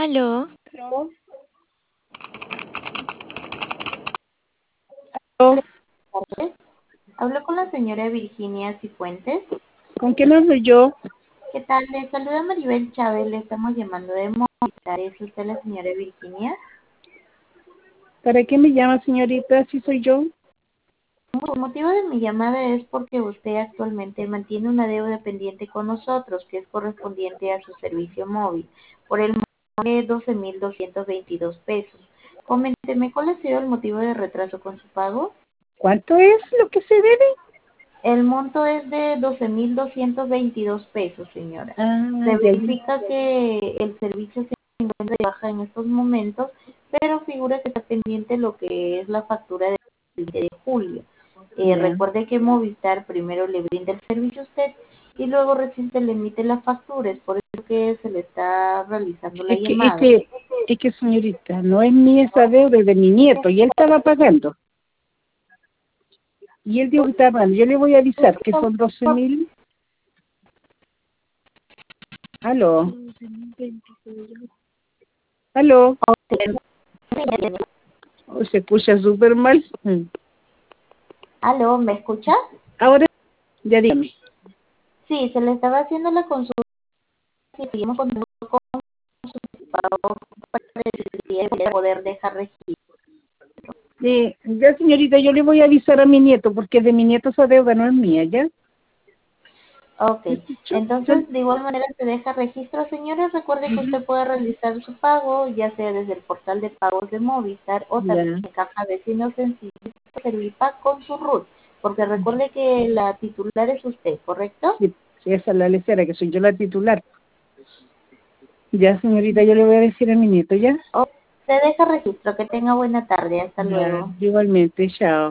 Aló, Aló. Aló. Tardes. Hablo con la señora Virginia Cifuentes. ¿Con quién hablo yo? ¿Qué tal? Le saluda Maribel Chávez, le estamos llamando de Movistar. ¿Es usted la señora Virginia? ¿Para qué me llama, señorita? ¿Sí soy yo? El motivo de mi llamada es porque usted actualmente mantiene una deuda pendiente con nosotros, que es correspondiente a su servicio móvil, por el monto de 12.222 pesos. Coménteme, ¿cuál ha sido el motivo de retraso con su pago? ¿Cuánto es lo que se debe? El monto es de 12.222 pesos, señora. Ah, Se ya. verifica que el servicio se encuentra de baja en estos momentos, pero figura que está pendiente lo que es la factura del 20 de julio. Ya. Recuerde que Movistar primero le brinda el servicio a usted y luego recién se le emite la factura. Es por eso que se le está realizando la Es que, es llamada. que, es que, señorita, no es mía esa deuda, es de mi nieto, y él estaba pagando. Y él dijo que estaba pagando. Yo le voy a avisar que son 12.000. Aló. Aló. Oh, se escucha súper mal. Aló, ¿me escucha? Ahora, ya dígame. Sí, se le estaba haciendo la consulta y seguimos con su pago para poder dejar registro. Ya, señorita, yo le voy a avisar a mi nieto, porque de mi nieto esa deuda no es mía, ¿ya? Ok, ¿Me escuchó? entonces de igual manera se deja registro, señores. Recuerde que usted puede realizar su pago, ya sea desde el portal de pagos de Movistar o también Ya. en Caja Vecinos Sencillos Servipack con su RUT, porque recuerde que la titular es usted, ¿correcto? Sí, sí, esa es la lecera, que soy yo la titular. Ya, señorita, yo le voy a decir a mi nieto, ¿ya? O se deja registro, que tenga buena tarde, hasta Ya, luego. igualmente, chao.